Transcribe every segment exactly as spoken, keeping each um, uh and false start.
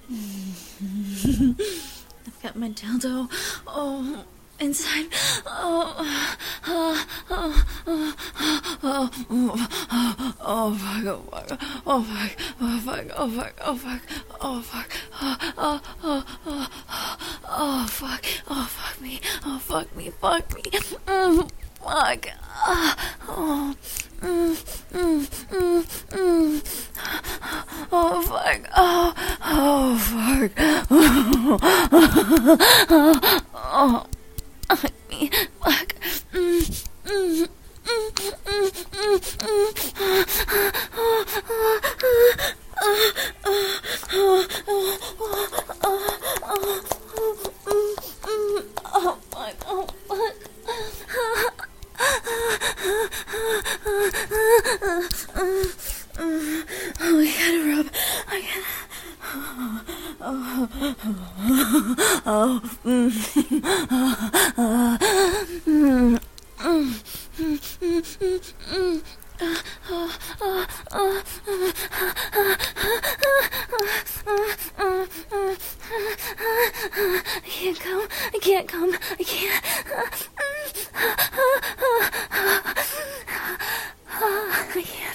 I've got my dildo. Oh, inside. Oh, oh, oh, oh, oh, oh, oh, fuck, oh, fuck, oh, fuck, oh, fuck, oh, fuck, oh, fuck, oh, fuck, oh, oh, oh, oh, oh, fuck, oh, fuck me, oh, fuck me, fuck me, mm, fuck, oh, mm, mm, mm, mm, oh, fuck, oh, oh, fuck, oh, oh, fuck me, fuck, mm, mm, mm, mm, mm, oh, fuck, oh, fuck. Oh, I gotta rub. I gotta. Oh, oh, oh, mm, oh, mm, mm, mm, mm, mm, oh, oh, oh, I can't come. I can't come. I can't. I can't.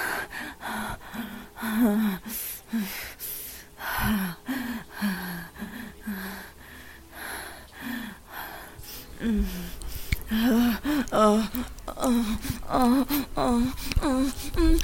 Oh, oh, oh, oh, oh, oh, mm.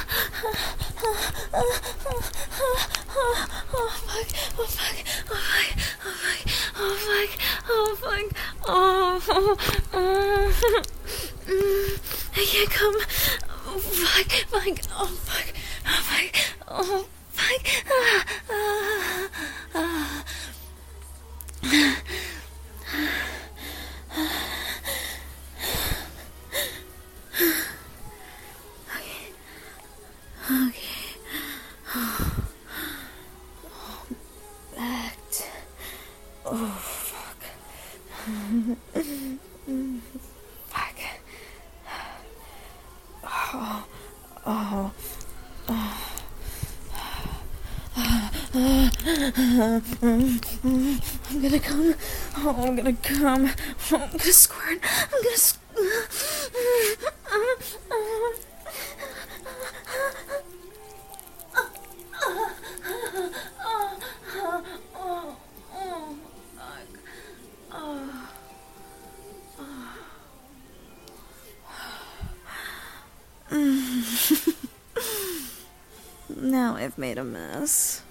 Oh, fuck, oh, fuck, oh, fuck, oh, fuck, oh, fuck, oh, fuck, oh, oh, mm. I can't come. Oh, fuck, fuck, oh, fuck, oh, fuck, oh, fuck, ah, ah, ah. Okay. Oh. Backed. Oh, fuck. Fuck. Oh. Oh. Oh. I'm gonna come. Oh, I'm gonna come. Oh, I'm gonna squirt. I'm gonna squirt. Now I've made a mess.